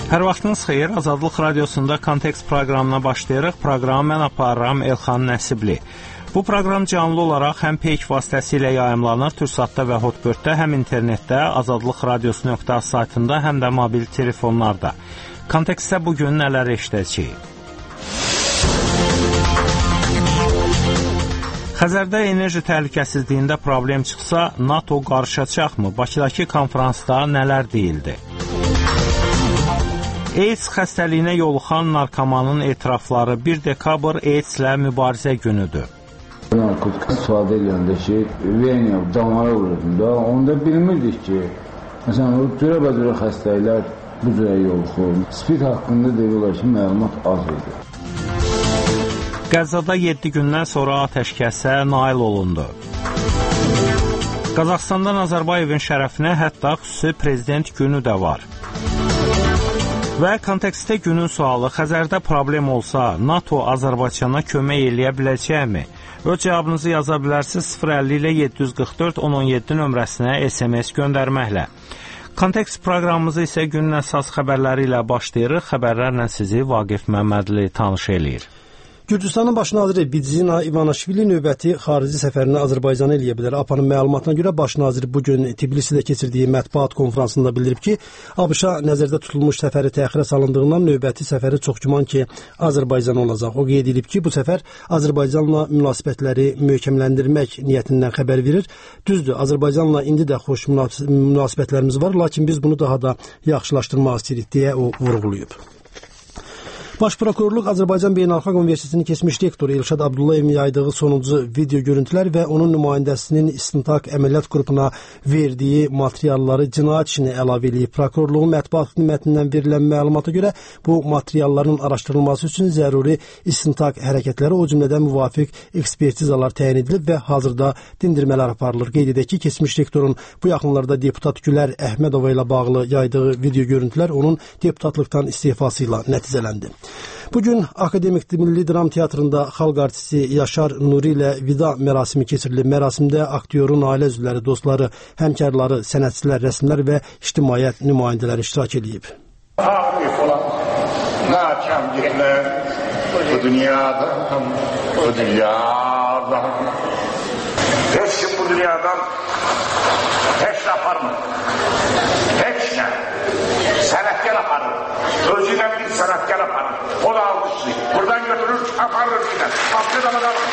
Hər vaxtınız xeyir, Azadlıq Radiosunda Kontekst proqramına başlayırıq. Proqramı mən aparıram Elxan Nəsibli. Bu proqram canlı olaraq həm peyk vasitəsilə yayımlanır Türksatda və Hotbirddə, həm internetdə, azadlıqradiosu.az saytında, həm də mobil telefonlarda. Kontekstdə bugün nələr eşidəcəyik? Xəzərdə enerji təhlükəsizliyində problem çıxsa, NATO qarışacaqmı? Bakıdakı konferansda nələr deyildi? AIDS xəstəliyinə yoluxan narkomanın etirafları 1 dekabr AIDS-lə mübarizə günüdür. Narkotik istifadə edəndə ki, veniya, damara vururdum da, onda bilmirdik ki, məsələn, o cürə-bəcürə xəstəliklər bu cürə yoluxur. Spid haqqında deyirlər ki, məlumat az idi. Qəzzada 7 gündən sonra atəşkəsə nail olundu. Qazaxıstandan Nazarbayevin şərəfinə hətta xüsusi prezident günü də var. Və kontekstdə günün sualı, Xəzərdə problem olsa, NATO Azərbaycana kömək eləyə biləcəkmi? Öz cavabınızı yaza bilərsiniz 050 ilə 744 1017 nömrəsinə SMS göndərməklə. Kontekst proqramımızı isə günün əsas xəbərləri ilə başlayırıq. Xəbərlərlə sizi Vaqif Məmmədli tanış eləyir. Gürcüstanın baş naziri Bidzina İvanishvili növbəti xarici səfərini Azərbaycana eləyə bilər. APA'nın məlumatına görə baş nazir bugün Tbilisidə keçirdiyi mətbuat konfransında bildirib ki, ABŞ-a nəzərdə tutulmuş səfəri təxirə salındığından növbəti səfəri çox güman ki, Azərbaycan olacaq. O qeyd edib ki, bu səfər Azərbaycanla münasibətləri möhkəmləndirmək niyyətindən xəbər verir. Düzdür, Azərbaycanla indi də xoş münasibətlərimiz var, lakin biz bunu daha da yaxşılaşdırmaq istəyirik deyə o vurğulayıb. Baş Prokurorluq Azərbaycan Beynəlxalq Universitetinin keçmiş rektoru Elşad Abdullayevin yaydığı sonuncu video görüntülər və onun nümayəndəsinin istintaq əməliyyat qrupuna verdiyi materialları cinayət işini əlavə edib. Prokurorluğun mətbuat xidmətindən verilən məlumata görə bu materialların araşdırılması üçün zəruri istintaq hərəkətləri, o cümlədən müvafiq ekspertizalar təyin edilib və hazırda dindirmələr aparılır. Qeyd edək ki, keçmiş rektorun bu yaxınlarda deputat Gülər Əhmədova ilə bağlı yaydığı video görüntülər onun deputatlıqdan istifası ilə nəticələndi. Bugün Akademik Milli Dram Teatrında xalq artisti Yaşar Nuri ilə vida mərasimi keçirilib. Mərasimdə aktyorun ailə üzvləri, dostları, həmkarları, sənətçilər, rəsmlər və ictimaiyyət nümayəndələri iştirak edib. Arif olan nakəmliklər bu dünyadan, heç kim bu dünyadan heç nə aparmır. Heç nə. Sənətkar aparır. Özüyle bir sənətkar aparır. O da almışsın. Buradan götürür, aparır yine. Afrika'da kalır.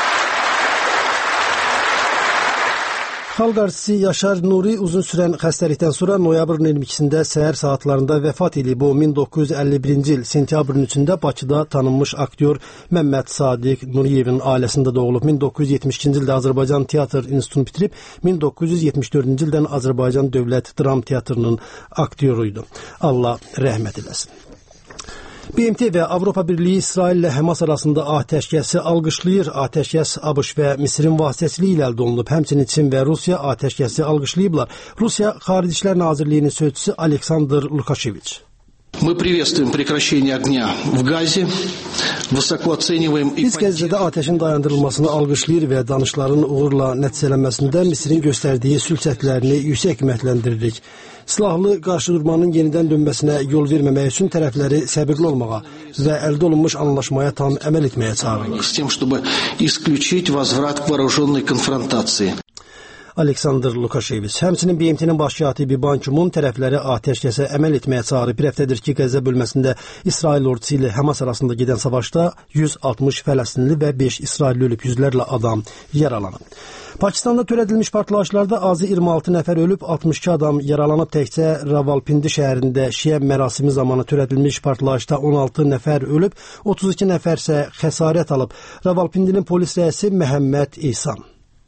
Xalq artisti Yaşar Nuri uzun sürən xəstəlikdən sonra noyabrın 22-sində səhər saatlarında vəfat edib. O 1951-ci il sentyabrın 3-də Bakıda tanınmış aktyor Məmməd Sadiq Nuriyevin ailəsində doğulub. 1972-ci ildə Azərbaycan Teatr İnstitutunu bitirib, 1974-cü ildən Azərbaycan Dövlət Dram Teatrının aktyoruydu. Allah rəhmət eləsin. BMT və Avropa Birliyi İsrail ilə Həmas arasında atəşkəsi alqışlayır. Atəşkəs ABŞ və Misirin vasitəsilə əldə olunub. Həmçinin Çin və Rusiya atəşkəsi alqışlayıblar. Rusiya Xarici İşlər Nazirliyinin sözçüsü Aleksandr Lukasheviç. Мы приветствуем прекращение огня в Газе, высоко оцениваем... Biz Qəzzədə atəşin dayandırılmasını alqışlayır və danışıqların uğurla nəticələnməsində Misirin göstərdiyi sülh cəhdlərini yüksək qiymətləndiririk. Silahlı qarşıdurmanın yenidən dönməsinə yol verməmək üçün tərəfləri səbirli olmağa və əldə olunmuş anlaşmaya tam əməl etməyə çağırırıq. С тем, чтобы исключить возврат к вооруженной конфронтации. Aleksandr Lukasheviç. Həmçinin BMT-nin baş katibi Ban Ki-moon tərəfləri atəşkəsə əməl etməyə çağırıb. Bir həftədir ki, Qəzza bölməsində İsrail ordusu ilə Həmas arasında gedən savaşda 160 Fələstinli və 5 İsrailli ölüb, yüzlərlə adam yaralanıb. Pakistanda törədilmiş partlayışlarda azı 26 nəfər ölüb, 62 adam yaralanıb. Təkcə Ravalpindi şəhərində şiə mərasimi zamanı törədilmiş partlayışda 16 nəfər ölüb, 32 nəfər isə xəsarət alıb. Ravalpindinin polis rəisi Məhəmməd İhsan.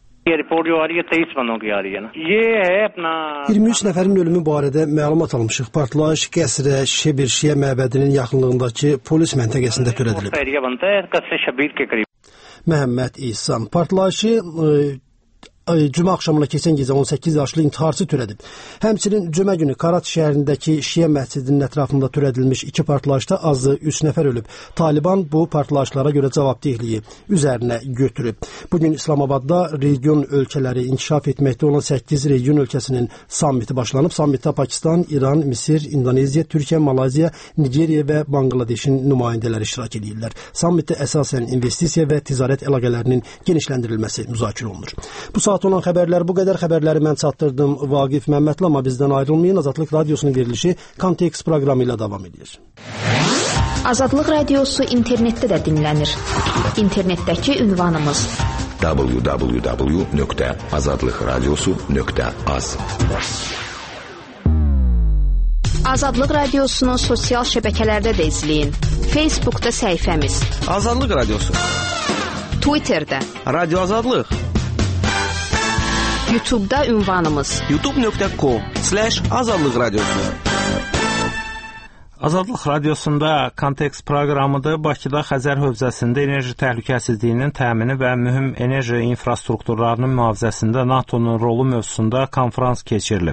23 nəfərin ölümü barədə məlumat almışıq. Partlayış qəsrə Şebir şiə məbədinin yaxınlığındakı polis məntəqəsində törədilib. Məhəmməd İhsan partlayışı cümə axşamına keçən gecə 18 yaşlı intiharçı törədib. Həmçinin cümə günü Karat şəhərindəki Şiə məscidinin ətrafında törədilmiş 2 partlayışda azı 3 nəfər ölüb. Taliban bu partlayışlara görə cavabdehliyi üzərinə götürüb. Bugün İslamabadda region ölkələri inkişaf etməkdə olan 8 region ölkəsinin sammiti başlanıb. Sammitdə Pakistan, İran, Misir, İndoneziya, Türkiyə, Malayziya, Nigeriya və Bangladeşin nümayəndələri iştirak edirlər. Sammitdə əsasən investisiya və ticarət əlaqələrinin genişləndirilməsi müzakirə olunur. Bu saat olan xəbərlər bu qədər. Xəbərləri mən çatdırdım Vaqif Məmmədli, amma bizdən ayrılmayın. Azadlıq Radiosunun verilişi Kontekst proqramı ilə davam edir. Azadlıq Radiosu internetdə də dinlənir. İnternetdəki ünvanımız www.azadlıqradiosu.az. Azadlıq Radiosunu sosial şəbəkələrdə də izləyin. Facebookda səhifəmiz Azadlıq Radiosu, Twitterdə Radio Azadlıq, YouTube'da ünvanımız youtube.com/Azadlıq Radiosu. Azadlıq Radiosunda Kontekst proqramıdır. Bakıda Xəzər hövzəsində enerji təhlükəsizliyinin təmini və mühüm enerji infrastrukturlarının mühafizəsində NATO'nun rolu mövzusunda konfrans keçirilib.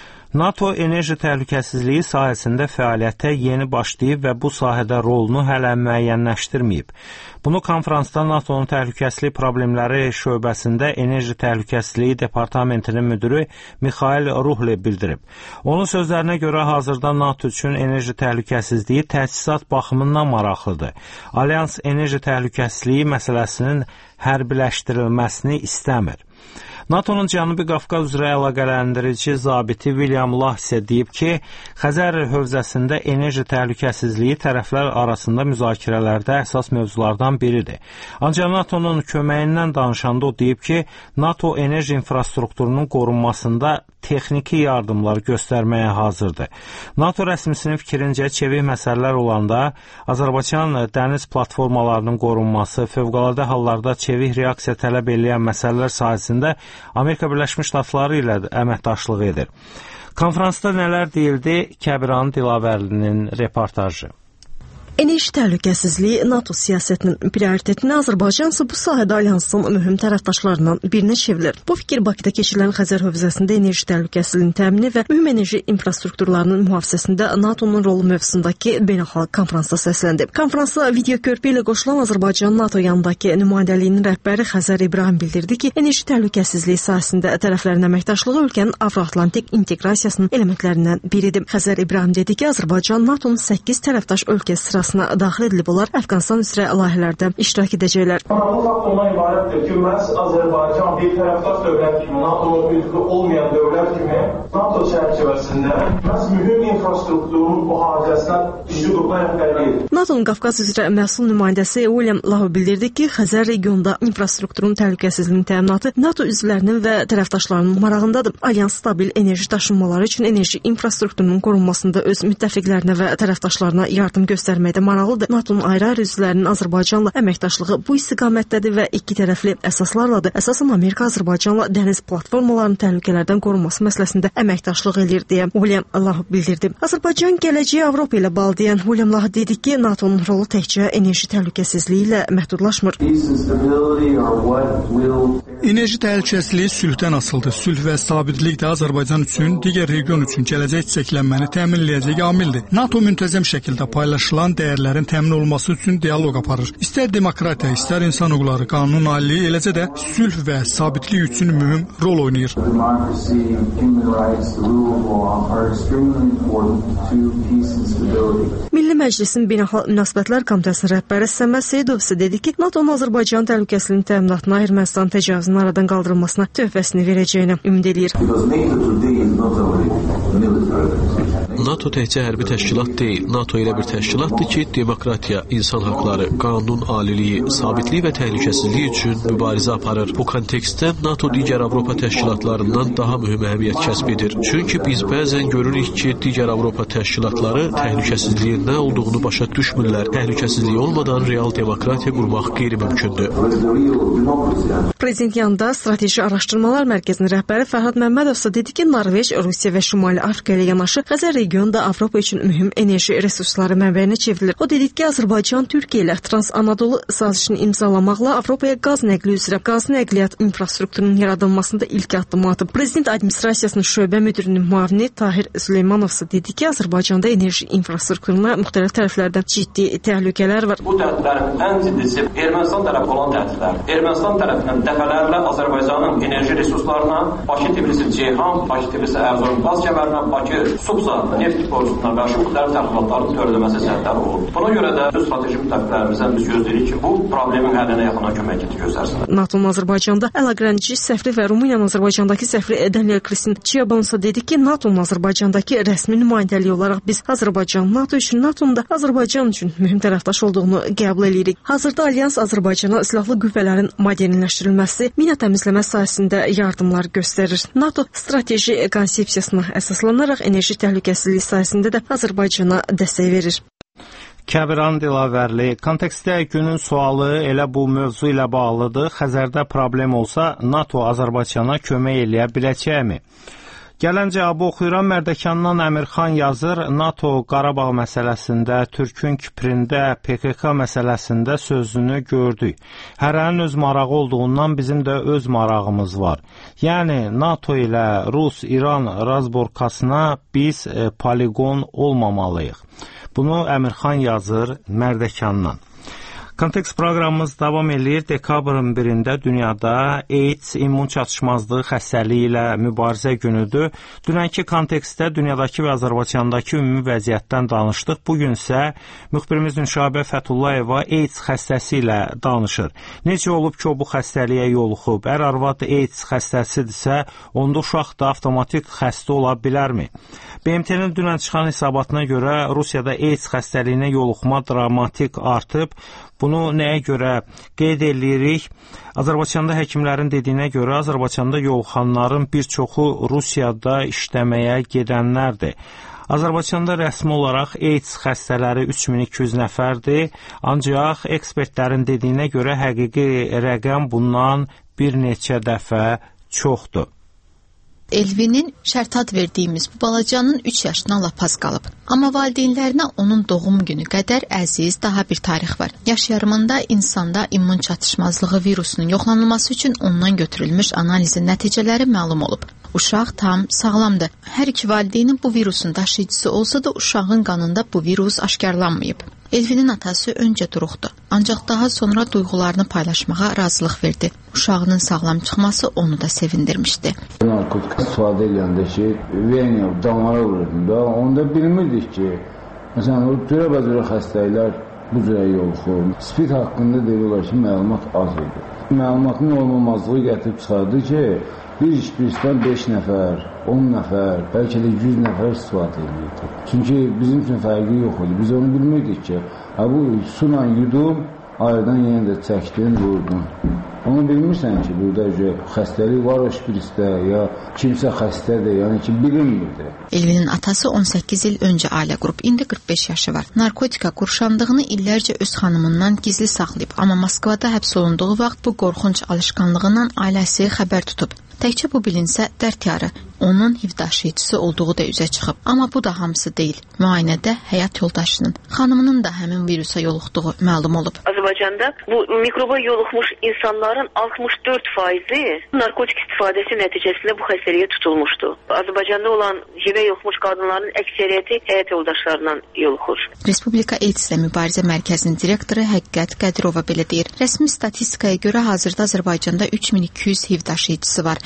NATO enerji təhlükəsizliyi sahəsində fəaliyyətə yeni başlayıb və bu sahədə rolunu hələ müəyyənləşdirməyib. Bunu konfransda NATO'nun təhlükəsizlik problemləri şöbəsində Enerji Təhlükəsizliyi Departamentinin müdiri Mikhail Ruhle bildirib. Onun sözlərinə görə hazırda NATO üçün enerji təhlükəsizliyi təchizat baxımından maraqlıdır. Alyans enerji təhlükəsizliyi məsələsinin hərbiləşdirilməsini istəmir. NATO'nun Cənubi Qafqaz üzrə əlaqələndirici zabiti William Lah isə deyib ki, Xəzər hövzəsində enerji təhlükəsizliyi tərəflər arasında müzakirələrdə əsas mövzulardan biridir. Ancaq NATO'nun köməyindən danışanda o deyib ki, NATO enerji infrastrukturunun qorunmasında texniki yardımlar göstərməyə hazırdır. NATO rəsmisinin fikrincə çevik məsələlər olanda Azərbaycan dəniz platformalarının qorunması, fövqəladə hallarda çevik reaksiya tələb edən məsələlər sahəsində Amerika Birləşmiş Ştatları ilə əməkdaşlıq edir. Konfransda nələr deyildi? Kəbiran Dilavərlinin reportajı. Enerji təhlükəsizliyi NATO siyasətinin prioritetini Azərbaycan isə bu sahədə alyansın mühüm tərəfdaşlarından birinə çevrilir. Bu fikir Bakıda keçirilən Xəzər hövzəsində enerji təhlükəsizliyinin təmini və mühüm enerji infrastrukturlarının mühafizəsində NATO'nun rolu mövzusundakı beynəlxalq konfransda səsləndi. Konfransa video körpü ilə qoşulan Azərbaycan NATO yanındakı nümayəndəliyinin rəhbəri Xəzər İbrahim bildirdi ki, enerji təhlükəsizliyi sahəsində tərəflərin əməkdaşlığı ölkənin Avro-Atlantik inteqrasiyasının elementlərindən biridir. Xəzər İbrahim dedi ki, Azərbaycan NATO'nun 8 tərəfdaş ölkəsi sırasında daxil edilib olar, Əfqanistan üzrə layihələrdə iştirak edəcəklər. Bu fakt ondan ibarətdir ki, məhz Azərbaycan bir tərəfdaş dövlət kimi, NATO-nun üzvü olmayan dövlət kimi NATO çərçivəsində məhz mühüm infrastrukturun mühafizəsinə güclü qrupa rəhbərlik edir. NATO'nun Qafqaz üzrə məsul nümayəndəsi William Lahu bildirdi ki, Xəzər regionda infrastrukturun təhlükəsizliyinin təminatı NATO üzvlərinin və tərəfdaşlarının marağındadır. Alyans stabil enerji daşınmaları üçün enerji infrastrukturunun qorunmasında öz müttəfiqlərinə və tərəfdaşlarına yardım göstərməkdə maraqlıdır. NATO'nun ayrı-ayrı üzvlərinin Azərbaycanla əməkdaşlığı bu istiqamətdədir və iki tərəfli əsaslarladır. Əsasən Amerika Azərbaycanla dəniz platformalarının təhlükələrdən qorunması məsələsində əməkdaşlıq edir deyə William Allah bildirdi. Azərbaycan gələcəyi Avropa ilə bağlı deyən William Allah dedi ki, NATO'nun rolu təkcə enerji təhlükəsizliyi ilə məhdudlaşmır. Enerji təhlükəsizliyi sülhdən asılıdır. Sülh və sabitlik də Azərbaycan üçün, digər region üçün gələcək çiçəklənməni təmin edəcək amildir. NATO müntəzəm şəkildə paylaşılan dəyərlərin təmin olunması üçün dialoq aparır. İstər demokratiya, istər insan hüquqları, qanun aliliyi, eləcə də sülh və sabitlik üçün mühüm rol oynayır. Milli Məclisin Beynəlxalq Münasibətlər Komitəsinin rəhbəri Səməd Seyidov isə dedi ki, NATO'nun Azərbaycan təhlükəsizliyinin təminatına, Ermənistan təcavüzünün aradan qaldırılmasına töhfəsini verəcəyini ümid edir. NATO təkcə hərbi təşkilat deyil. NATO elə bir təşkilatdır ki, demokratiya, insan haqları, qanun aliliyi, sabitlik və təhlükəsizlik üçün mübarizə aparır. Bu kontekstdə NATO digər Avropa təşkilatlarından daha mühüm əhəmiyyət kəsb edir. Çünki biz bəzən görürük ki, digər Avropa təşkilatları təhlükəsizliyin nə olduğunu başa düşmürlər. Təhlükəsizlik olmadan real demokratiya qurmaq qeyri-mümkündür. Prezident yanında Strateji Araşdırmalar Mərkəzinin rəhbəri Fərhad Məmmədov isə dedi ki, Norveç, Rusiya və Şimali Afrika ilə yanaşı Xəzər regionu region da Avropa üçün mühüm enerji resursları mənbəyinə çevrilir. O dedi ki, Azərbaycan Türkiyə ilə Trans-Anadolu sazişini imzalamaqla Avropaya qaz nəqli üzrə qaz nəqliyyat infrastrukturunun yaradılmasında ilk addımı atıb. Prezident Administrasiyasının şöbə müdirinin müavini Tahir Süleymanov isə dedi ki, Azərbaycanda enerji infrastrukturuna müxtəlif tərəflərdən ciddi təhlükələr var. Bu təhdidlərin ən ciddisi Ermənistan tərəfi olan təhdidlər. Ermənistan tərəfindən dəfələrlə Azərbaycanın enerji resurslarına, Bakı-Tbilisi-Ceyhan, Bakı-Tbilisi-Ərzurum qaz kəmərinə, Bakı-Subsa neft borusuna qarşı müxtəlif təxribatların törədilməsi səbəbi olub. Buna görə də öz strateji müttəfiqlərimizdən biz gözləyirik ki, bu problemin həllinə yaxından kömək göstərsinlər. NATO-nun Azərbaycanda əlaqələndici səfiri və Rumıniyanın Azərbaycandakı səfiri Daniel Kristin Ciabansa dedi ki, NATO-nun Azərbaycandakı rəsmi nümayəndəliyi olaraq biz Azərbaycan NATO üçün, NATO-nun da Azərbaycan üçün mühüm tərəfdaş olduğunu qəbul edirik. Hazırda Alyans Azərbaycana silahlı qüvvələrin modernləşdirilməsi, mina təmizləmə sahəsində yardımlar göstərir. NATO strateji konsepsiyasına əsaslanaraq enerji təhlükəsizliyi sahəsində də Azərbaycana dəstək verir. Kəbiran Dilavərli, kontekstdə günün sualı elə bu mövzu ilə bağlıdır. Xəzərdə problem olsa NATO Azərbaycana kömək eləyə biləcəkmi? Gələn cavabı oxuyuram. Mərdəkandan Əmirxan yazır, NATO Qarabağ məsələsində, Türkün Kiprində, PKK məsələsində sözünü gördük. Hərənin öz marağı olduğundan bizim də öz marağımız var. Yəni, NATO ilə Rus-İran razborkasına biz poligon olmamalıyıq. Bunu Əmirxan yazır Mərdəkandan. Kontekst proqramımız davam edir. Dekabrın 1-də dünyada AIDS, immun çatışmazlığı xəstəliyi ilə mübarizə günüdür. Dünənki kontekstdə dünyadakı və Azərbaycandakı ümumi vəziyyətdən danışdıq. Bugün isə müxbirimiz Nüşabə Fətullayeva AIDS xəstəsi ilə danışır. Necə olub ki, o bu xəstəliyə yoluxub? Ər-arvad AIDS xəstəsidirsə, onda uşaq da avtomatik xəstə ola bilərmi? BMT-nin dünən çıxan hesabatına görə Rusiyada AIDS xəstəliyinə yoluxma dramatik artıb. Bunu nəyə görə qeyd edirik? Azərbaycanda həkimlərin dediyinə görə Azərbaycanda yoluxanların bir çoxu Rusiyada işləməyə gedənlərdir. Azərbaycanda rəsmi olaraq AIDS xəstələri 3200 nəfərdir, ancaq ekspertlərin dediyinə görə həqiqi rəqəm bundan bir neçə dəfə çoxdur. Elvinin şərt ad verdiyimiz bu balacanın 3 yaşına lap az qalıb. Amma valideynlərinə onun doğum günü qədər əziz daha bir tarix var. Yaş yarımında insanda immun çatışmazlığı virusunun yoxlanılması üçün ondan götürülmüş analizin nəticələri məlum olub. Uşaq tam sağlamdır. Hər iki valideynin bu virusun daşıyıcısı olsa da uşağın qanında bu virus aşkarlanmayıb. Elvinin atası öncə duruqdu, ancaq daha sonra duyğularını paylaşmağa razılıq verdi. Uşağının sağlam çıxması onu da sevindirmişdi. Narkotik istifadə edəndə ki, veniya damara vururdum da, onda bilmirdik ki, məsələn, o cürə xəstəliklər bu cürə yoluxur. Spid haqqında deyilir ki, məlumat az idi. Məlumatın olmamazlığı gətirib çıxardı ki, bir işbirisindən 5 nəfər, 10 nəfər, bəlkə də 100 nəfər istifadə edirdi. Çünki bizim üçün fərqi yox idi. Biz onu bilmirdik ki, bu suyla yudum, ayırdan yenə də çəkdin, vurdun. Onu bilmirsən ki, burada xəstəlik var o işbirisdə, ya kimsə xəstədir, yəni ki, bilinmirdi. Elvinin atası 18 il öncə ailə qurub, indi 45 yaşı var. Narkotika qurşandığını illərcə öz xanımından gizli saxlayıb, amma Moskvada həbs olunduğu vaxt bu qorxunc alışqanlığından ailəsi xəbər tutub. Təkcə bu bilinsə dərd yarı, onun HIV daşıyıcısı olduğu da üzə çıxıb. Amma bu da hamısı deyil. Müayinədə həyat yoldaşının, xanımının da həmin virusa yoluxduğu məlum olub. Azərbaycanda bu mikroba yoluxmuş insanların 64%-i narkotik istifadəsi nəticəsində bu xəstəliyə tutulmuşdu. Azərbaycanda olan HIV-ə yoluxmuş qadınların əksəriyyəti həyat yoldaşlarından yoluxur. Respublika AIDS-lə Mübarizə Mərkəzinin direktoru Həqiqət Qədirova belə deyir. Rəsmi statistikaya görə hazırda Azərbaycanda 3200 HIV daşıyıcısı var.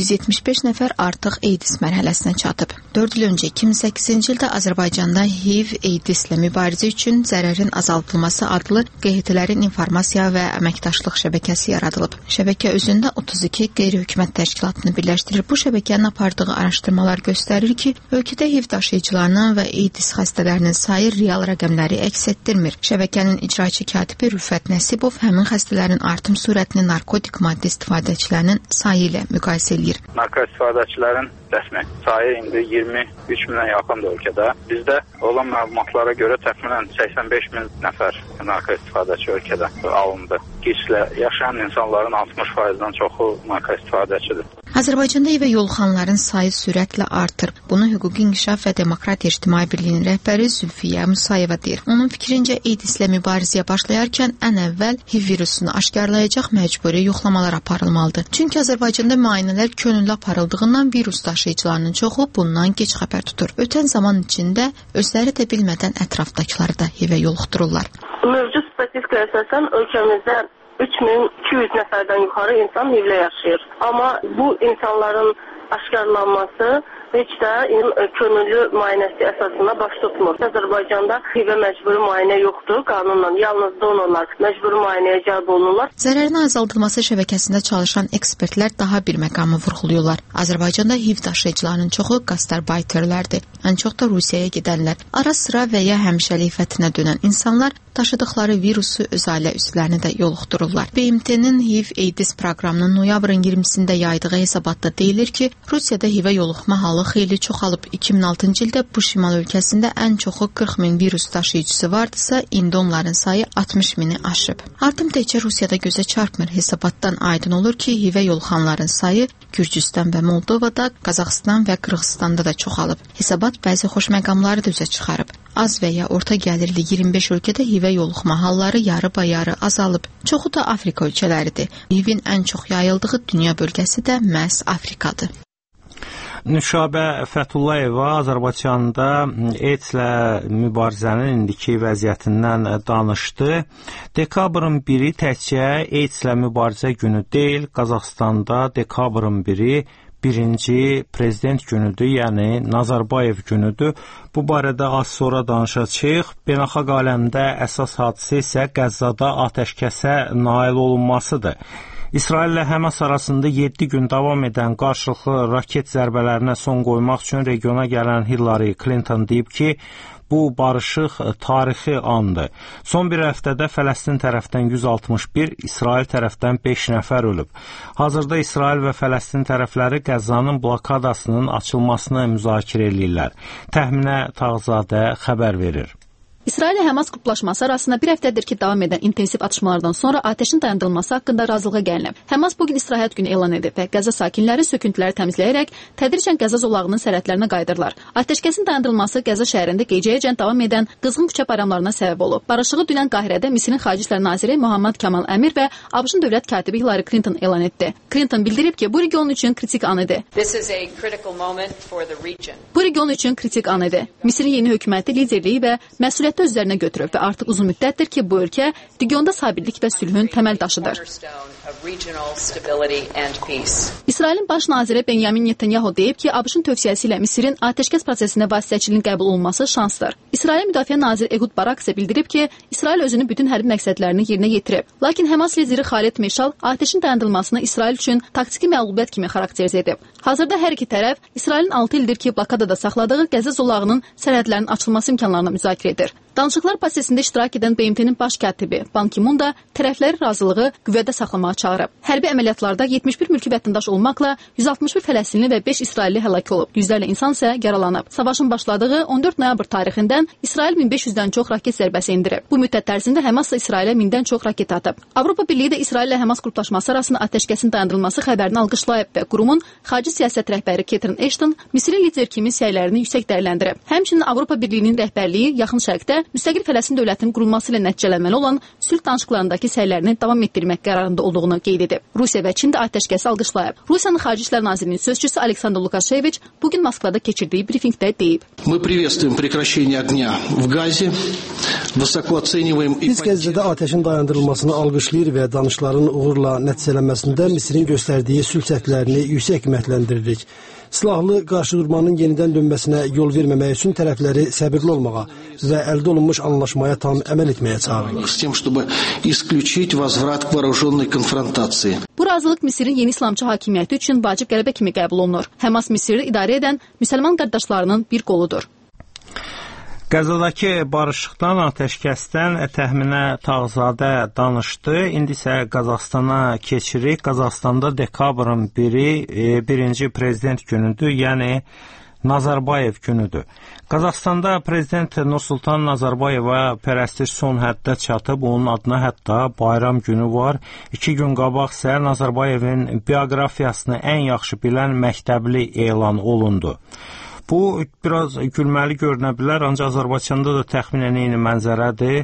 875 nəfər artıq AIDS mərhələsinə çatıb. 4 il öncə 2008-ci ildə Azərbaycanda HIV-AIDS-lə mübarizə üçün zərərin azaldılması adlı QHT-lərin informasiya və əməkdaşlıq şəbəkəsi yaradılıb. Şəbəkə özündə 32 qeyri-hökumət təşkilatını birləşdirir. Bu şəbəkənin apardığı araşdırmalar göstərir ki, ölkədə HIV daşıyıcılarının və AIDS xəstələrinin sayı real rəqəmləri əks etdirmir. Şəbəkənin icraçı katibi Rüfət Nəsibov həmin xəstələrin artım sürətini narkotik maddə istifadəçilərinin sayı ilə müqayisə edir. Narkotik istifadəçilərin rəsmi sayı indi 23 minə yaxındır ölkədə. Bizdə olan məlumatlara görə təxminən 85 min nəfər narkotik istifadəçi ölkədə alındı. Qişlə yaşayan insanların 60%-dən çoxu narkotik istifadəçidir. Azərbaycanda evə yoluxanların sayı sürətlə artır. Bunu Hüquqi İnkişaf və Demokratiya İctimai Birliyinin rəhbəri Zülfiyə Musayeva deyir. Onun fikrincə, AIDS-lə mübarizəyə başlayarkən ən əvvəl HIV virusunu aşkarlayacaq məcburi yoxlamalar aparılmalıdır. Çünki Azərbaycanda müayinələr könüllü aparıldığından virus daşıyıcılarının çoxu bundan geç xəbər tutur. Ötən zaman içində özləri də bilmədən ətrafdakıları da HIV-ə yoluxdururlar. Mövcud statistikaya əsasən ölkəmizdə 3200 nəfərdən yuxarı insan HIV-lə yaşayır. Amma bu insanların aşkarlanması heç də könüllü müayinəsi əsasında baş tutmur. Azərbaycanda HIV-ə məcburi müayinə yoxdur qanunla. Yalnız donorlar məcburi müayinəyə cəlb olunurlar. Zərərin azaldılması şəbəkəsində çalışan ekspertlər daha bir məqamı vurğulayırlar. Azərbaycanda HIV daşıyıcılarının çoxu qastarbayterlərdir. Ən çox da Rusiyaya gedənlər. Ara sıra və ya həmişəlik vətənə dönən insanlar daşıdıkları virusu öz ailə üzvlərini də yoluxdururlar. BMT-nin HIV-AIDS proqramının noyabrın 20-sində yaydığı hesabatda deyilir ki, Rusiyada HIV-ə yoluxma halı xeyli çoxalıb. 2006-cı ildə bu şimal ölkəsində ən çoxu 40 min virus daşıyıcısı vardısa, indi onların sayı 60 mini aşıb. Artım təkcə Rusiyada gözə çarpmır. Hesabatdan aydın olur ki, HIV-ə yoluxanların sayı Gürcüstan və Moldovada, Qazaxıstan və Qırğızstanda da çoxalıb. Hesabat bəzi xoş məqamları da üzə çıxarıb. Az və ya orta gəlirli 25 ölkədə HIV-ə yoluxma halları yarı-bayarı azalıb. Çoxu da Afrika ölkələridir. HIV-in ən çox yayıldığı dünya bölgəsi də məhz Afrikadır. Nüşabə Fətullayeva Azərbaycanda AIDS-lə mübarizənin indiki vəziyyətindən danışdı. Dekabrın 1-i təkcə AIDS-lə mübarizə günü deyil, Qazaxstanda dekabrın 1-i birinci prezident günüdür, yəni Nazarbayev günüdür. Bu barədə az sonra danışacağıq. Beynəlxalq aləmdə əsas hadisə isə Qəzzada atəşkəsə nail olunmasıdır. İsrail ilə Həmas arasında 7 gün davam edən qarşılıqlı raket zərbələrinə son qoymaq üçün regiona gələn Hillary Clinton deyib ki, bu barışıq tarixi andır. Son bir həftədə Fələstin tərəfdən 161, İsrail tərəfdən 5 nəfər ölüb. Hazırda İsrail və Fələstin tərəfləri Qəzzanın blokadasının açılmasını müzakirə edirlər. Təxminə Tağzadə xəbər verir. İsrail ilə Həmas qruplaşması arasında bir həftədir ki, davam edən intensiv atışmalardan sonra atəşin dayandırılması haqqında razılığa gəlinib. Həmas bugün istirahət günü elan edib və Qəzza sakinləri söküntüləri təmizləyərək tədricən Qəzza zolağının sərhədlərinə qayıdırlar. Atəşkəsin dayandırılması Qəzza şəhərində gecəyəcən davam edən qızğın küçə bayramlarına səbəb olub. Barışığı dünən Qahirədə Misirin Xarici İşlər naziri Muhammad Kamal Əmir və ABŞ-ın dövlət katibi Hillary Clinton elan etdi. Clinton bildirib ki, bu region üçün kritik an idi. Bu region üçün kritik an idi. Misirin yeni hökuməti liderliyi və məsuliyyəti özlərinə götürüb və artıq uzun müddətdir ki, bu ölkə regionda sabitlik və sülhün təməl daşıdır. İsrailin baş naziri Benyamin Netanyahu deyib ki, ABŞ-ın tövsiyəsi ilə Misirin atəşkəs prosesində vasitəçiliyin qəbul olunması şansdır. İsrail Müdafiə naziri Ehud Barak isə bildirib ki, İsrail özünün bütün hərbi məqsədlərini yerinə yetirib. Lakin Həmas lideri Xalid Meşal atəşin dayandırılmasını İsrail üçün taktiki məğlubiyyət kimi xarakterizə edib. Hazırda hər iki tərəf İsrailin 6 ildir ki, blokadada saxladığı Qəzza zolağının sərhədlərinin açılması imkanlarını müzakirə edir. Danışıqlar prosesində iştirak edən BMT-nin baş katibi Ban Ki-moon da tərəfləri razılığı qüvvədə saxlamağa çağırıb. Hərbi əməliyyatlarda 71 mülki vətəndaş olmaqla 161 Fələstinli və 5 İsrailli həlak olub. Yüzlərlə insan isə yaralanıb. Savaşın başladığı 14 noyabr tarixindən İsrail 1500-dən çox raket zərbəsi endirib. Bu müddət ərzində Həmas da İsrailə 1000-dən çox raket atıb. Avropa Birliyi də İsrail ilə Həmas qruplaşması arasında atəşkəsin dayandırılması xəbərini alqışlayıb və qurumun xarici siyasət rəhbəri Catherine Ashton Misirin lider kimi səylərini yüksək dəyərləndirib. Həmçinin Avropa Birliyinin rəhbərliyi Yaxın Şərqdə müstəqil Fələstin dövlətinin qurulması ilə nəticələnməli olan sülh danışıqlarındakı səylərini davam etdirmək qərarında olduğunu qeyd edib. Rusiya və Çin də atəşkəsi alqışlayıb. Rusiyanın Xarici İşlər Nazirinin sözçüsü Aleksandr Lukasheviç bugün Moskvada keçirdiyi brifinqdə deyib. Biz Qəzzədə atəşin dayandırılmasını alqışlayır və danışıqların uğurla nəticələnməsində Misirin göstərdiyi sülh cəhdlərini yüksək qiymətləndiririk. Silahlı qarşıdurmanın yenidən dönməsinə yol verməmək üçün tərəfləri səbirli olmağa və əldə olunmuş anlaşmaya tam əməl etməyə çağırırıq. Bu razılıq Misirin yeni İslamçı hakimiyyəti üçün vacib qələbə kimi qəbul olunur. Həmas Misiri idarə edən müsəlman qardaşlarının bir qoludur. Qəzzadakı barışıqdan, atəşkəsdən təxminə Tağzadə danışdı. İndi isə Qazaxstana keçirik. Qazaxstanda dekabrın 1-i birinci prezident günüdür, yəni Nazarbayev günüdür. Qazaxstanda prezident Nursultan Nazarbayeva pərəstiş son həddə çatıb, onun adına hətta bayram günü var. 2 gün qabaq isə Nazarbayevin bioqrafiyasını ən yaxşı bilən məktəbli elan olundu. Bu biraz gülməli görünə bilər, ancaq Azərbaycanda da təxminən eyni mənzərədir.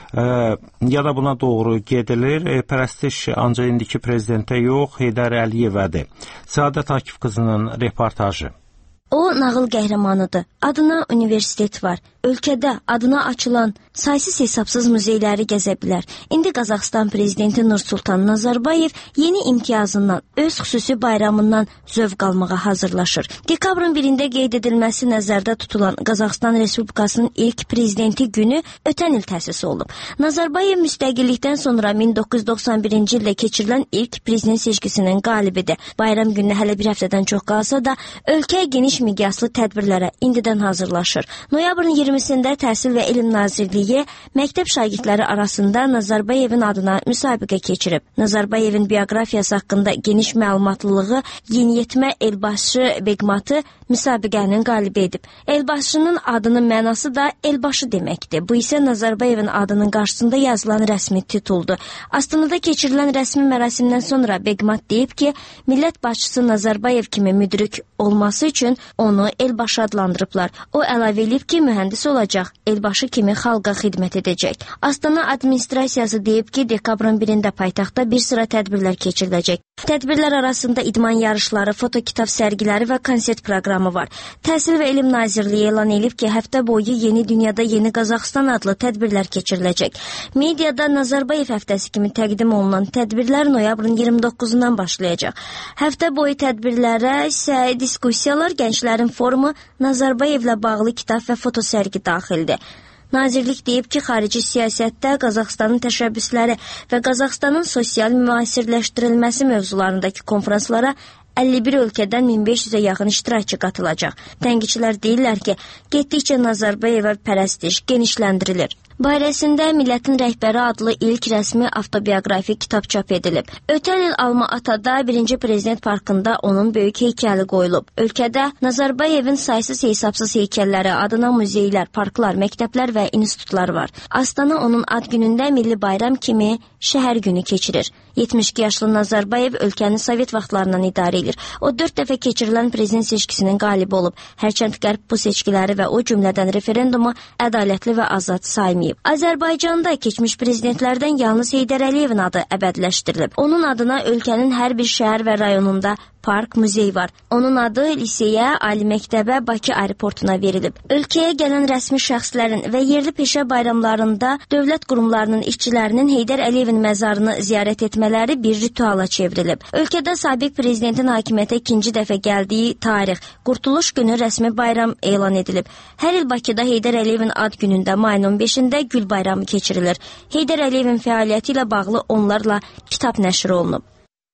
Ya da buna doğru gedilir. Pərəstiş ancaq indiki prezidentə yox, Heydər Əliyevədir. Səadət Akif qızının reportajı. O nağıl qəhrəmanıdır. Adına universitet var. Ölkədə adına açılan saysız hesabsız muzeyləri gəzə bilər. İndi Qazaxstan prezidenti Nursultan Nazarbayev yeni imtiyazından, öz xüsusi bayramından zövq almağa hazırlaşır. Dekabrın 1-də qeyd edilməsi nəzərdə tutulan Qazaxstan Respublikasının ilk prezidenti günü ötən il təsis olunub. Nazarbayev müstəqillikdən sonra 1991-ci ildə keçirilən ilk prezident seçkisinin qalibidir. Bayram gününə hələ bir həftədən çox qalsa da, ölkə geniş miqyaslı tədbirlərə indidən hazırlaşır. Noyabrın 20-sində Təhsil və Elm Nazirliyi məktəb şagirdləri arasında Nazarbayevin adına müsabiqə keçirib. Nazarbayevin bioqrafiyası haqqında geniş məlumatlılığı yeniyetmə elbaşı Beqmatı müsabiqənin qalibi edib. Elbaşının adının mənası da elbaşı deməkdir. Bu isə Nazarbayevin adının qarşısında yazılan rəsmi tituldur. Astanada keçirilən rəsmi mərasimdən sonra Beqmat deyib ki, millət başçısı Nazarbayev kimi müdrik olması üçün onu elbaşı adlandırıblar. O əlavə edib ki, mühəndis olacaq, elbaşı kimi xalqa xidmət edəcək. Astana administrasiyası deyib ki, dekabrın 1-də paytaxtda bir sıra tədbirlər keçiriləcək. Tədbirlər arasında idman yarışları, fotokitab sərgiləri və konsert proqramı var. Təhsil və Elm Nazirliyi elan edib ki, həftə boyu Yeni Dünyada Yeni Qazaxstan adlı tədbirlər keçiriləcək. Mediada Nazarbayev həftəsi kimi təqdim olunan tədbirlər noyabrın 29-dan başlayacaq. Həftə boyu tədbirlərə isə diskussiyalar, gənclərin forumu, Nazarbayevlə bağlı kitab və fotosərgi daxildir. Nazirlik deyib ki, xarici siyasətdə Qazaxstanın təşəbbüsləri və Qazaxstanın sosial müasirləşdirilməsi mövzularındakı konferanslara 51 ölkədən 1500-ə yaxın iştirakçı qatılacaq. Tənqidçilər deyirlər ki, getdikcə Nazarbayeva pərəstiş genişləndirilir. Barəsində Millətin Rəhbəri adlı ilk rəsmi avtobioqrafi kitab çap edilib. Ötən il Alma-Atada 1-ci Prezident Parkında onun böyük heykəli qoyulub. Ölkədə Nazarbayevin saysız hesabsız heykəlləri, adına muzeylər, parklar, məktəblər və institutlar var. Astana onun ad günündə milli bayram kimi şəhər günü keçirir. 72 yaşlı Nazarbayev ölkəni Sovet vaxtlarından idarə edir. O 4 dəfə keçirilən prezident seçkisinin qalibi olub. Hərçənd Qərb bu seçkiləri və o cümlədən referendumu ədalətli və azad saymayıb. Azərbaycanda keçmiş prezidentlərdən yalnız Heydər Əliyevin adı əbədiləşdirilib. Onun adına ölkənin hər bir şəhər və rayonunda park, muzey var. Onun adı liseyə, ali məktəbə, Bakı aeroportuna verilib. Ölkəyə gələn rəsmi şəxslərin və yerli peşə bayramlarında dövlət qurumlarının işçilərinin Heydər Əliyevin məzarını ziyarət etmələri bir rituala çevrilib. Ölkədə sabiq prezidentin hakimiyyətə ikinci dəfə gəldiyi tarix, Qurtuluş günü rəsmi bayram elan edilib. Hər il Bakıda Heydər Əliyevin ad günündə mayın 15-də Gül bayramı keçirilir. Heydər Əliyevin fəaliyyəti ilə bağlı onlarla kitab nəşr olunub.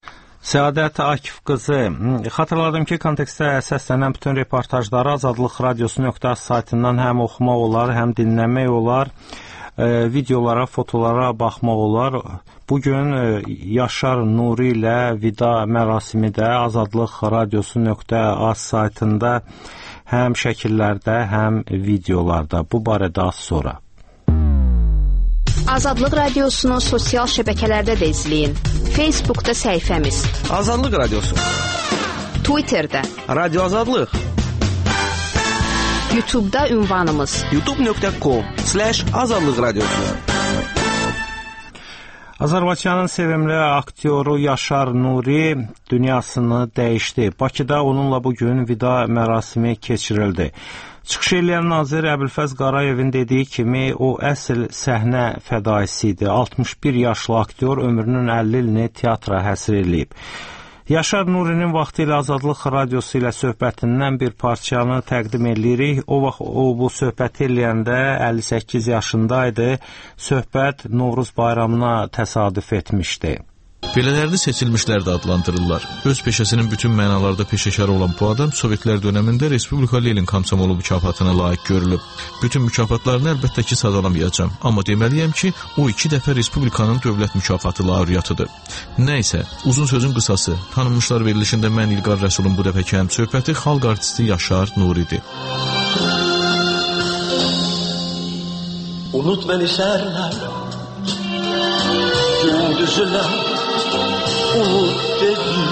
Səadət Akif qızı, xatırladım ki, kontekstdə səslənən bütün reportajları Azadlıq Radiosu.az saytından həm oxumaq olar, həm dinləmək olar, videolara, fotolara baxmaq olar. Bugün Yaşar Nuri ilə vida mərasimi də Azadlıq Radiosu.az saytında həm şəkillərdə, həm videolarda. Bu barədə az sonra. Azadlıq Radiosunu sosial şəbəkələrdə də izləyin. Facebookda səhifəmiz Azadlıq Radiosu, Twitterdə Radio Azadlıq, YouTube'da ünvanımız youtube.com/Azadlıq Radiosu. Azərbaycanın sevimli aktyoru Yaşar Nuri dünyasını dəyişdi. Bakıda onunla bugün vida mərasimi keçirildi. Çıxış eləyən nazir Əbülfəz Qarayevin dediyi kimi, o əsl səhnə fədaisi idi. 61 yaşlı aktyor ömrünün 50 ilini teatra həsr eləyib. Yaşar Nurinin vaxtı ilə Azadlıq Radiosu ilə söhbətindən bir parçanı təqdim edirik. O vaxt o bu söhbəti eləyəndə 58 yaşındaydı. Söhbət Novruz bayramına təsadüf etmişdi. Belələrini seçilmişlər də adlandırırlar. Öz peşəsinin bütün mənalarda peşəkar olan bu adam Sovetlər dönəmində Respublika Lenin Komsomolu mükafatına layiq görülüb. Bütün mükafatlarını əlbəttə ki sadalamayacağam, amma deməliyəm ki, o 2 dəfə Respublikanın dövlət mükafatı laureatıdır. Nəysə, uzun sözün qısası, tanınmışlar verilişində mən İlqar Rəsulun bu dəfəki həmsöhbəti xalq artisti Yaşar Nuridir. Unut beni serler, gündüzler, unut dedim,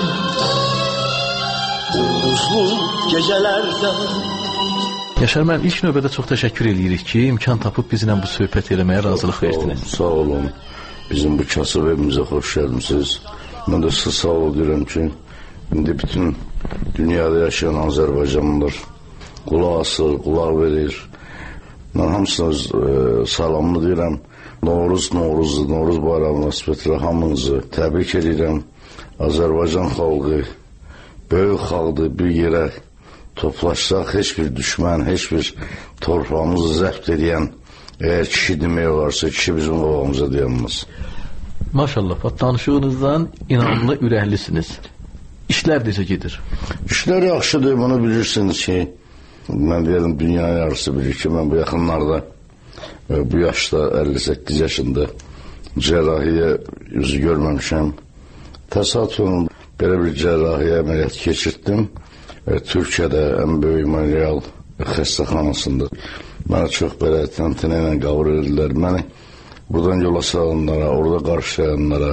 uzlu gecelerde. Yaşar müəllim, ilk növbədə çox təşəkkür edirik ki, imkan tapıb bizlə bu söhbət eləməyə razılıq verdiniz. Sağ olun, bizim bu kasıb evimizə xoş gəlmişsiniz. Mən də sizə sağ ol deyirəm ki, indi bütün dünyada yaşayan Azərbaycanlılar qulaq asır, qulaq verir. Mən hamısına salamlı deyirəm. Novruz bayramı münasibətilə hamınızı təbrik edirəm. Azərbaycan xalqı böyük xalqdır, bir yerə toplaşsaq, heç bir düşmən, heç bir torpağımızı zəbt edən, əgər kişi demək olarsa, kişi bizim qovamıza dayanmaz. Maşallah, danışığınızdan inanımlı ürəklisiniz. İşlər necə gedir? İşlər yaxşıdır, bunu bilirsiniz ki, mən deyəlim, dünya yarısı bilir ki, mən bu yaxınlarda, bu yaşda, 58 yaşında cərrahiyə yüzü görməmişəm. Təsadüfən belə bir cərrahiyə əməliyyat keçirtdim. Türkiyədə ən böyük memorial xəstəxanasında. Mənə çox belə təntənə ilə qabul edirlər. Məni buradan yola salınlara, orada qarşılayanlara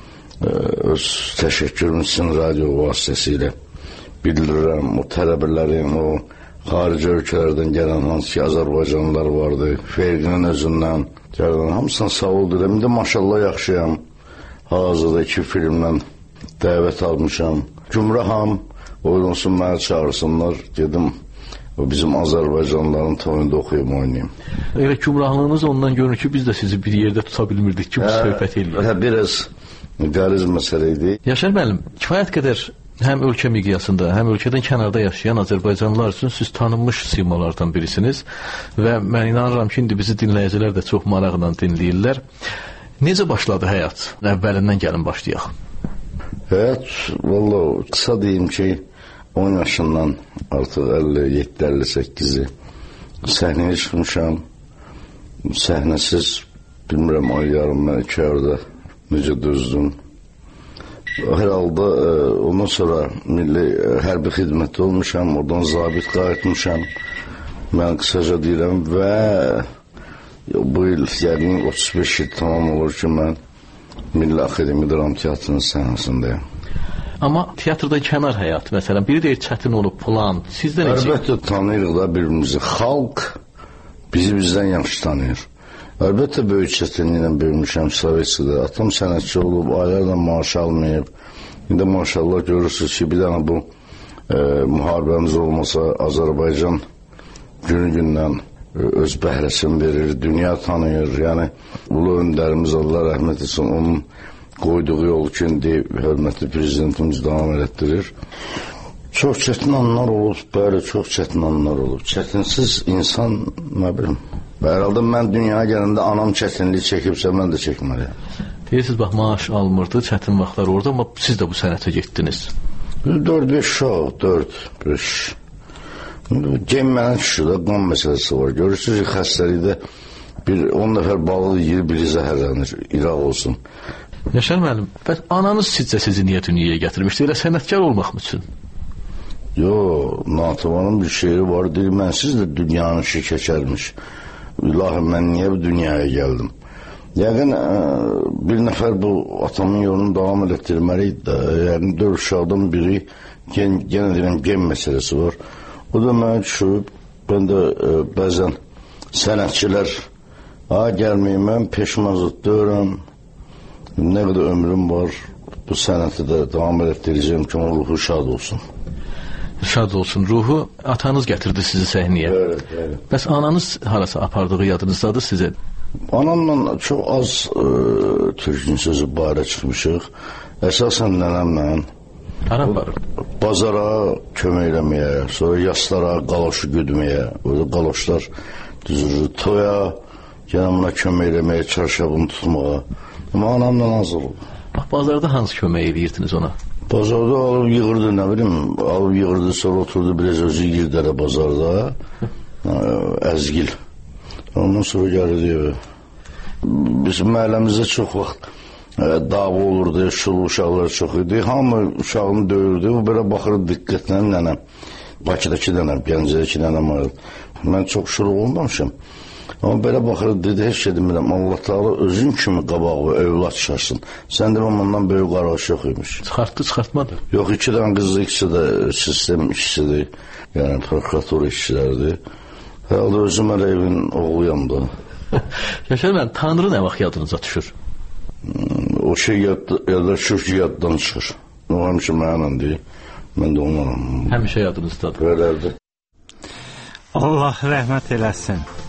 öz təşəkkürümü sizin radio vasitəsilə bildirirəm. O tələbələrin, o xarici ölkələrdən gələn hansı ki, Azərbaycanlılar vardı, Ferqinin özündən gələn, hamısına sağ ol deyirəm. İndi maşallah yaxşıyam. Hal-hazırda 2 filmdən dəvət almışam. Gümraham, oyunsun mənə çağırsınlar, dedim, bizim Azərbaycanlıların toyunda oxuyum, oynayayım. Elə gümrahlığınız ondan görünür ki, biz də sizi bir yerdə tuta bilmirdik ki, bu söhbət eləyik. Biraz qəriz məsələ idi. Yaşar müəllim, kifayət qədər həm ölkə miqyasında, həm ölkədən kənarda yaşayan Azərbaycanlılar üçün siz tanınmış simalardan birisiniz və mən inanıram ki, indi bizi dinləyicilər də çox maraqla dinləyirlər. Necə başladı həyat? Əvvəlindən gəlin başlayaq. Həyat, valla qısa deyim ki, 10 yaşından artıq 57-58-i səhnəyə çıxmışam. Səhnəsiz, bilmirəm, ay yarım mən 2 ayda necə dözdüm. Hər halda ondan sonra milli hərbi xidmətdə olmuşam, oradan zabit qayıtmışam. Mən qısaca deyirəm və bu il, yəni 35 il tamam olur ki, mən Milli Akademi Dram Teatrının səhnəsindəyim. Amma teatrda kənar həyat, məsələn, biri deyir çətin olub, plan, sizdə necə? Əlbəttə tanıyırıq da birbirimizi. Xalq bizi bizdən yaxşı tanıyır. Əlbəttə böyük çətinliklə böyümüşəm Sovetiyada. Atam sənətçi olub, aylarla maaş almayıb. İndi maşallah görürsünüz ki, bir dənə bu müharibəmiz olmasa Azərbaycan günü-gündən öz bəhrəsini verir, dünya tanıyır. Yəni, ulu öndərimiz Allah rəhmət etsin, onun qoyduğu yol ki, indi hörmətli prezidentimiz davam elətdirir. Çox çətin anlar olub, bəli, çox çətin anlar olub. Çətinsiz insan, nə bilim, herhalde mən dünyaya gələndə anam çətinlik çəkibsə, mən də çəkməliyəm. Deyirsiniz, bax, maaş almırdı, çətin vaxtlar orada, amma siz də bu sənətə getdiniz. 4-5 şov, 4-5. Gəmmənin düşüdə qan məsələsi var. Görürsünüz ki, xəstəlikdə bir 10 nəfər balığı yiyir, biri zəhərlənir, İraq olsun. Yaşar müəllim, ananız sizcə sizi niyə dünyaya gətirmişdi? Elə sənətkar olmaq mı üçün? Yox, Natavanın bir şeiri var, deyir, mən siz də dünyanın işi keçərmiş. İlahi, mən niyə bu dünyaya gəldim? Yəqin, bir nəfər bu atamın yolunu davam elətdirməliydi də. Yəni, 4 uşaqdan biri, yenə deyirəm, gen məsələsi var. O da mənə düşüb, mən də bəzən sənətçilər, gəlməyim, mən peşmazlıq deyirəm, nə qədər ömrüm var, bu sənəti də davam elətdirəcəm ki, onun ruhu şad olsun. Şad olsun ruhu. Atanız gətirdi sizi səhnəyə. Evet. Bəs ananız harasa apardığı yadınızdadır sizə? Anamla çox az türkün sözü barə çıxmışıq. Əsasən nənəmlə. Hara aparır? Bazara kömək eləməyə, sonra yaslara qaloşu güdməyə. Orada qaloşlar düzülür. Toya, yanımla kömək eləməyə, çarşabını tutmağa. Amma anamla az olub. Bazarda hansı kömək edirdiniz ona? Bazarda alıb yığırdı, nə bilim, alıb yığırdı, sonra oturdu, biraz özü yığırdı bazarda, əzgil. Ondan sonra gəlirdi evə. Bizim məhəlləmizdə çox vaxt dava olurdu, şulu uşaqlar çox idi. Hamı uşağını döyürdü, bu belə baxırdı diqqətlə nənəm. Bakıdakı nənəm, Gəncədəki nənəm var. Mən çox şuluq olmamışam. Amma belə baxırdı, dedi, heç şey demirəm, Allah Teala özün kimi qabağı övlad çıxarsın. Sən deməm, ondan böyük qaravaş yox imiş. Çıxartdı, çıxartmadı? Yox, 2 dənə qızdı, ikisi də sistem işçisidir, yəni prokuratura işçilərdir. Herhalde özüm elə evin oğluyam da. Yaşar mən, Tanrı nə vaxt yadınıza düşür? O şey yadlaşır ki, yaddan çıxır. O həmişə mənlə deyil, mən də onlarım. Həmişə yadınızdadır. Belədir. Allah rəhmət eləsin.